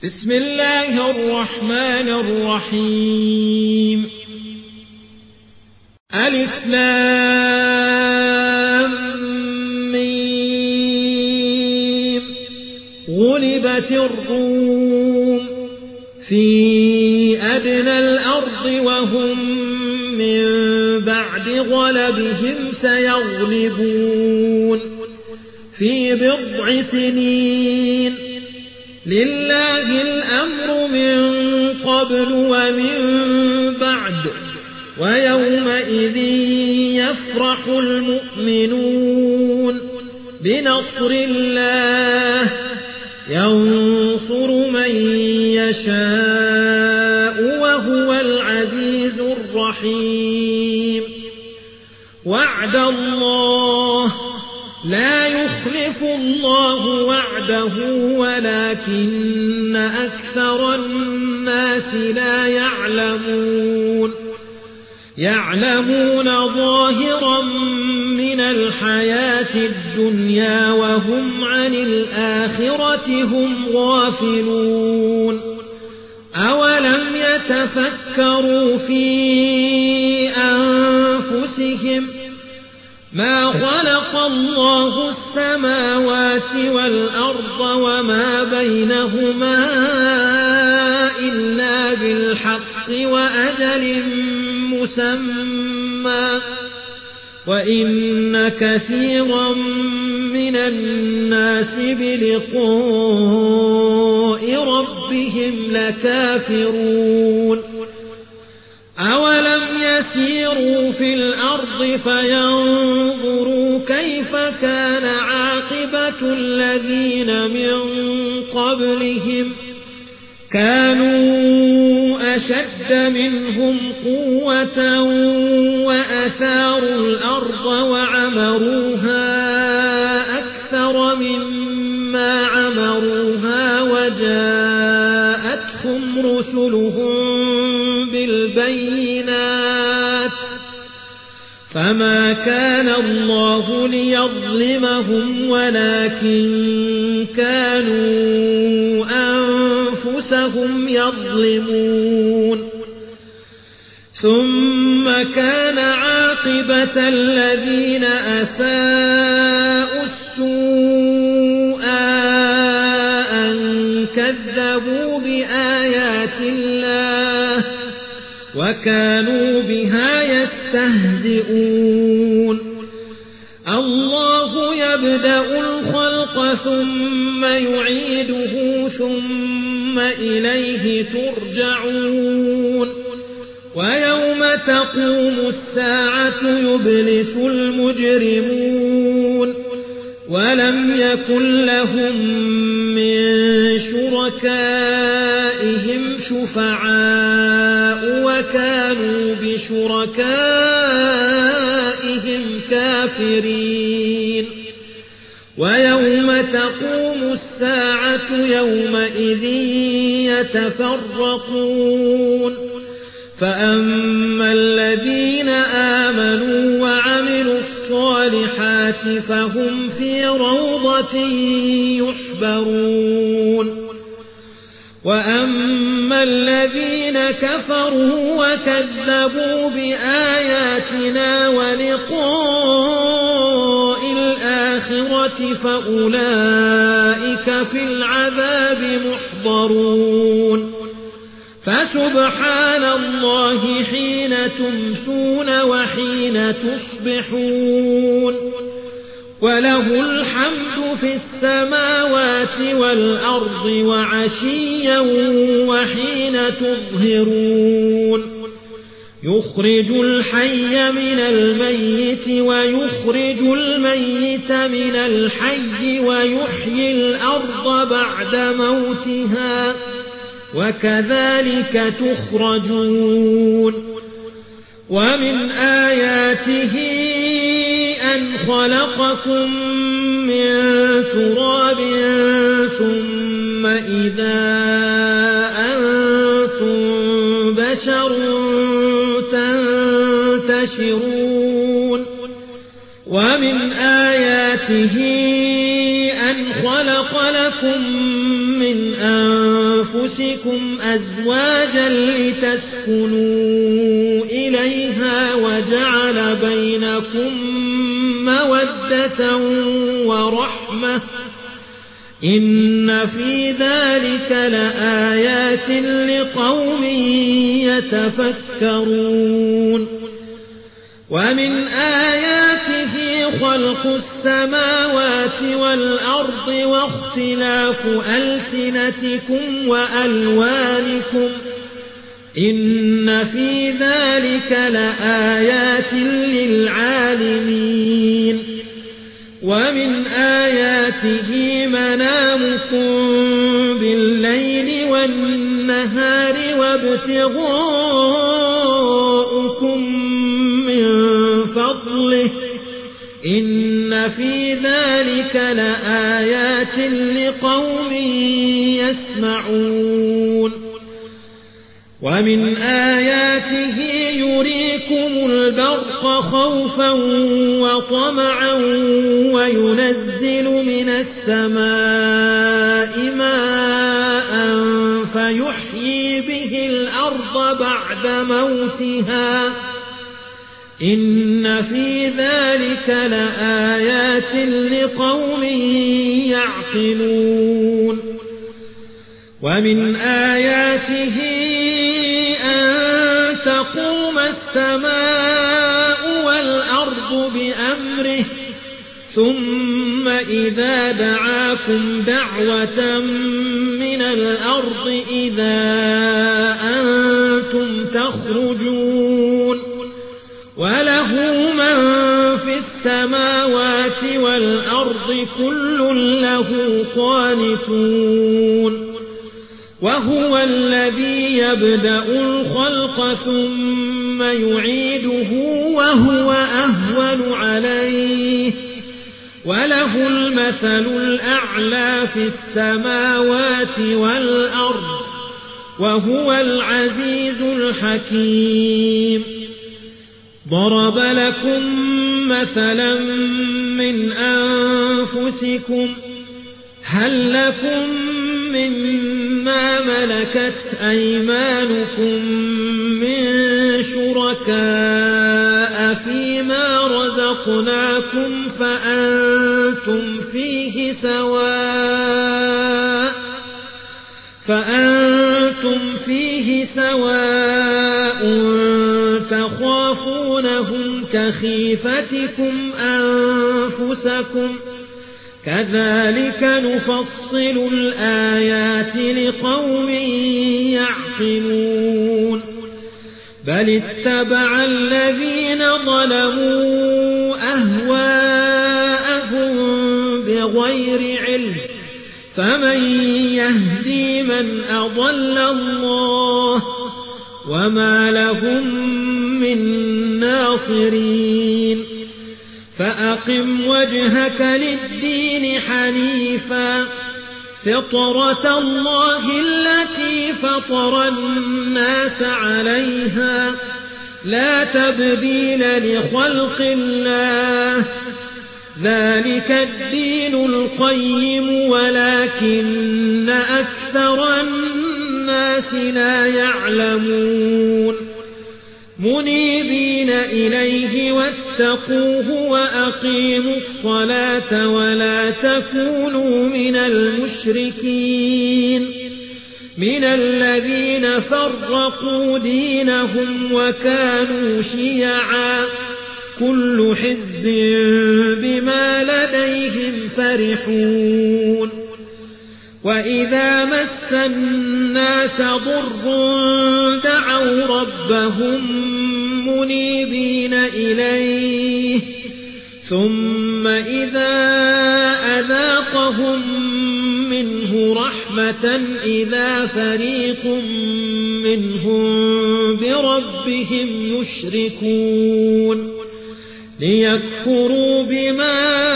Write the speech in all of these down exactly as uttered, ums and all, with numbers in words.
بسم الله الرحمن الرحيم. ألف لام ميم. غلبت الروم في أدنى الأرض وهم من بعد غلبهم سيغلبون في بضع سنين. لله الأمر من قبل ومن بعد ويومئذ يفرح المؤمنون بنصر الله ينصر من يشاء وهو العزيز الرحيم. وعد الله لا يخلف الله وعده ولكن أكثر الناس لا يعلمون. يعلمون ظاهرا من الحياة الدنيا وهم عن الآخرة هم غافلون. أولم يتفكروا في أنفسهم ما خلق الله السماوات والأرض وما بينهما إلا بالحق وأجل مسمى وإن كثيرا من الناس بلقاء ربهم لكافرون. أولم يسيروا في الأرض فينظروا كيف كان عاقبة الذين من قبلهم كانوا أشد منهم قوة وأثاروا الأرض وعمروها أكثر مما عمروها وجاءتهم رسلهم بالبينات فما كان الله ليظلمهم ولكن كانوا أنفسهم يظلمون. ثم كان عاقبة الذين أساءوا السوء أن كذبوا بآيات الله وكانوا بها يستهزئون. الله يبدأ الخلق ثم يعيده ثم إليه ترجعون. ويوم تقوم الساعة يبلس المجرمون ولم يكن لهم من شركائهم شفعاء وكانوا بشركائهم كافرين. ويوم تقوم الساعة يومئذ يتفرقون فأما الذين آمنوا وعملوا الصالحات فهم في روضة يحبرون. وأما الذين كفروا وكذبوا بآياتنا ولقاء الآخرة فأولئك في العذاب محضرون. فسبحان الله حين تمسون وحين تصبحون وله الحمد في السماوات والأرض وعشيا وحين تظهرون. يخرج الحي من الميت ويخرج الميت من الحي ويحيي الأرض بعد موتها وكذلك تخرجون. ومن آياته أن خلقكم من تراب ثم إذا أنتم بشر تنتشرون. ومن آياته أن خلق لكم من أنفسكم أنفسكم أزواجا لتسكنوا إليها وجعل بينكم مودة ورحمة إن في ذلك لآيات لقوم يتفكرون ومن آياته خلق السماوات والأرض واختلاف ألسنتكم وألوانكم إن في ذلك لآيات للعالمين ومن آياته منامكم بالليل والنهار وابتغاؤكم من فضله إن في ذلك لآيات لقوم يسمعون ومن آياته يريكم البرق خوفا وطمعا وينزل من السماء ماء فيحيي به الأرض بعد موتها إن في ذلك لآيات لقوم يعقلون ومن آياته أن تقوم السماء والأرض بأمره ثم إذا دعاكم دعوة من الأرض إذا أنتم تخرجون وله من في السماوات والأرض كل له قانتون وهو الذي يبدأ الخلق ثم يعيده وهو أهون عليه وله المثل الأعلى في السماوات والأرض وهو العزيز الحكيم ضرب لكم مثلا من أنفسكم هل لكم مما ملكت أيمانكم من شركاء فيما رزقناكم فأنتم فيه سواء فأنتم فيه سواء تخافونهم كخيفتكم أنفسكم كذلك نفصل الآيات لقوم يعقلون بل اتبع الذين ظلموا أهواءهم بغير علم فمن يهدي من أضل الله وما لهم من ناصرين فأقم وجهك للدين حنيفا فطرة الله التي فطر الناس عليها لا تبديل لخلق الله ذلك الدين القيم ولكن أكثر الناس لا يعلمون منيبين إليه واتقوه وأقيموا الصلاة ولا تكونوا من المشركين من الذين فرقوا دينهم وكانوا شيعا كل حزب بما لديهم فرحون وإذا مس الناس ضر دعوا ربهم منيبين إليه ثم إذا أذاقهم منه رحمة إذا فريق منهم بربهم يشركون ليكفروا بما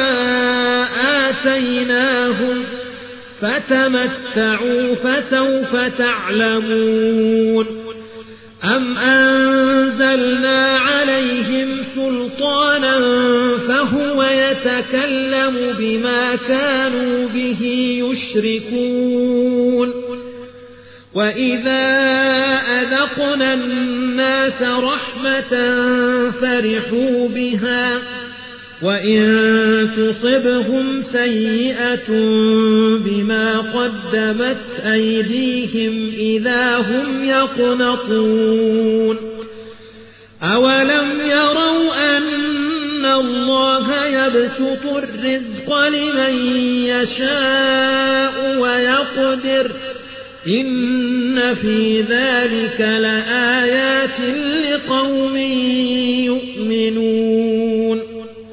آتيناهم فتمتعوا فسوف تعلمون أم أنزلنا عليهم سلطانا فهو يتكلم بما كانوا به يشركون وإذا أذقنا الناس رحمة فرحوا بها وإن تصبهم سيئة بما قدمت أيديهم إذا هم يقنطون أولم يروا أن الله يبسط الرزق لمن يشاء ويقدر إن في ذلك لآيات لقوم يؤمنون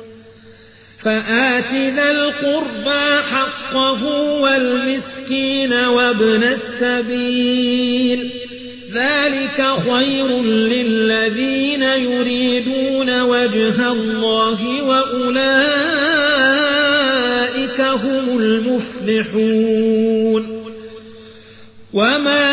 فآت ذا القربى حقه والمسكين وابن السبيل ذلك خير للذين يريدون وجه الله وأولئك هم المفلحون وما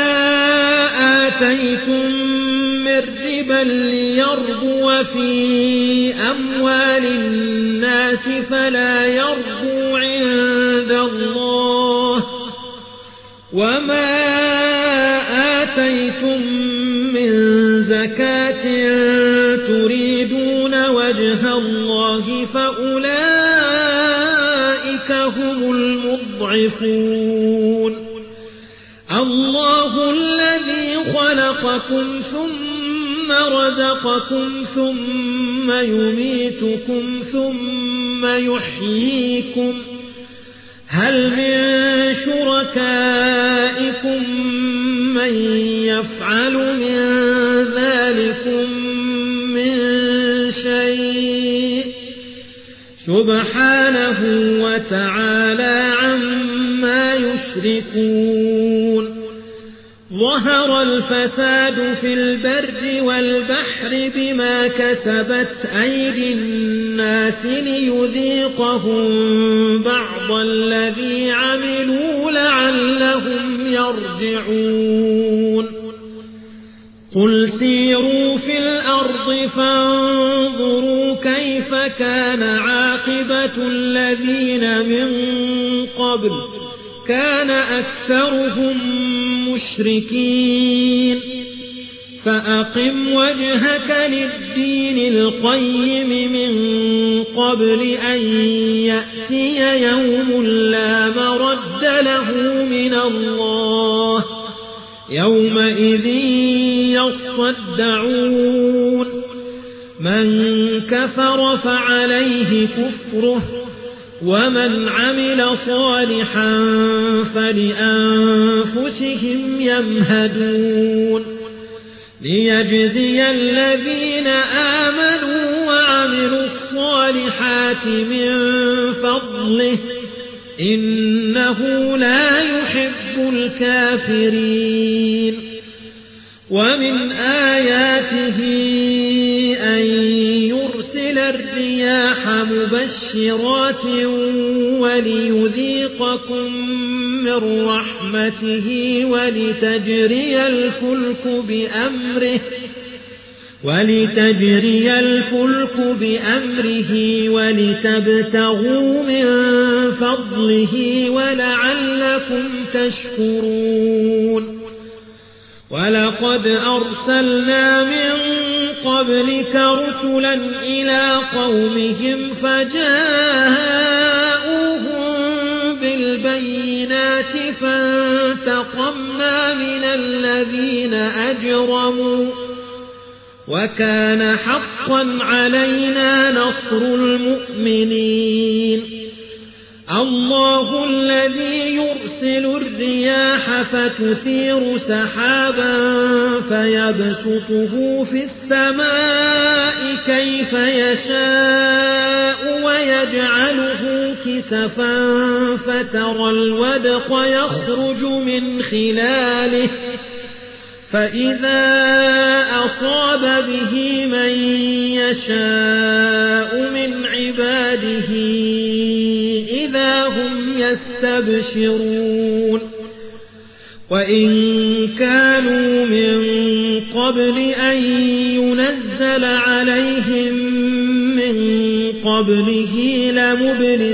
آتيتم من ربا ليربو في أموال الناس فلا يربو عند الله وما آتيتم من زكاة تريدون وجه الله فأولئك هم المضعفون الله الذي خلقكم ثم رزقكم ثم يميتكم ثم يحييكم هل من شركائكم من يفعل من ذلكم من شيء سبحانه وتعالى عما يشركون ظهر الفساد في البر والبحر بما كسبت أيدي الناس ليذيقهم بعض الذي عملوا لعلهم يرجعون قل سيروا في الأرض فانظروا كيف كان عاقبة الذين من قبل كان أكثرهم مشركين فأقم وجهك للدين القيم من قبل أن يأتي يوم لا مرد له من الله يومئذ يصدعون من كفر فعليه كفره ومن عمل صالحا فلأنفسهم يمهدون ليجزي الذين آمنوا وعملوا الصالحات من فضله إنه لا يحب الكافرين ومن آياته أن يرسل الرياح مبشرات وليذيقكم من رحمته ولتجري الفلك بأمره ولتجري الفلك بأمره ولتبتغوا من فضله ولعلكم تشكرون ولقد أرسلنا من قبلك رسلا إلى قومهم فجاءوهم بالبينات فانتقمنا من الذين أجرموا وكان حقا علينا نصر المؤمنين الله الذي يرسل الرياح فتثير سحابا فيبسطه في السماء كيف يشاء ويجعله كسفا فترى الودق يخرج من خلاله فإذا أصاب به من يشاء من عباده إذا هم يستبشرون وإن كانوا من قبل أن ينزل عليهم من قبله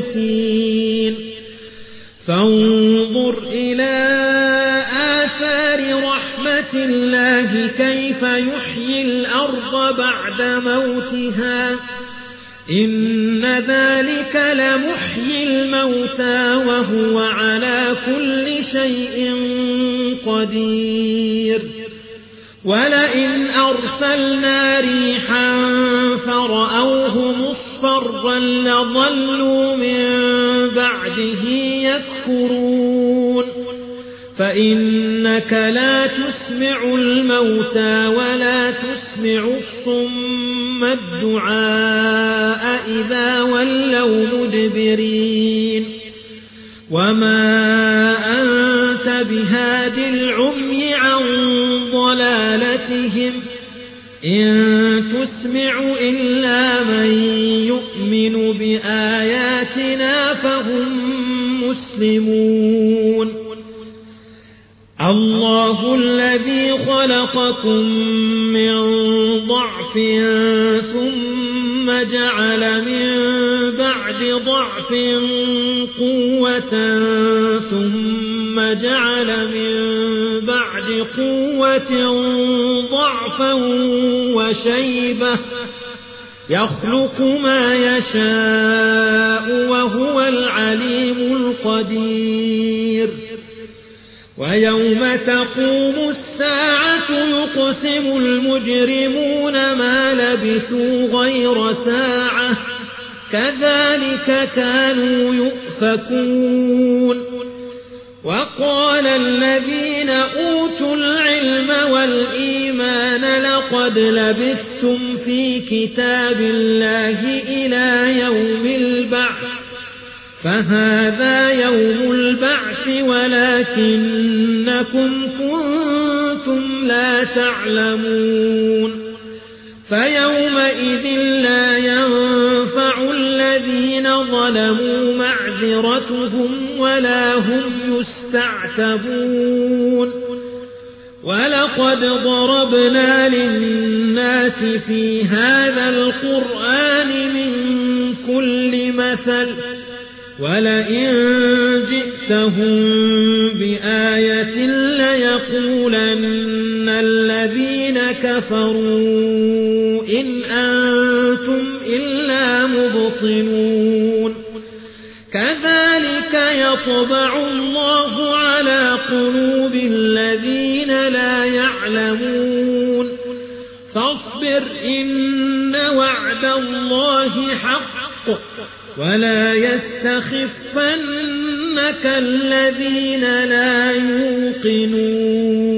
لمبلسين فانظر إلى آثار آثار رحمة الله كيف يحيي الأرض بعد موتها إن ذلك لمحيي الموتى وهو على كل شيء قدير ولئن أرسلنا ريحا فرأوه مصفرا لظلوا من بعده يكفرون فإنك لا تسمع الموتى ولا تسمع الصم الدعاء إذا ولوا مدبرين وما أنت بهاد العمي عن ضلالتهم إن تسمع إلا من يؤمن بآياتنا فهم مسلمون الله الذي خلقكم من ضعف ثم جعل من بعد ضعف قوة ثم جعل من بعد قوة ضعفا وشيبة يخلق ما يشاء وهو العليم القدير ويوم تقوم الساعة يقسم المجرمون ما لبثوا غير ساعة كذلك كانوا يؤفكون وقال الذين أوتوا العلم والإيمان لقد لبثتم في كتاب الله إلى يوم البعث فهذا يوم البعث ولكنكم كنتم لا تعلمون فيومئذ لا ينفع الذين ظلموا معذرتهم ولا هم يستعتبون ولقد ضربنا للناس في هذا القرآن من كل مثل ولئن جئتهم بآية ليقولن الذين كفروا إن أنتم إلا مبطلون كذلك يطبع الله على قلوب الذين لا يعلمون فاصبر إن وعد الله حق ولا يستخفنك الذين لا يوقنون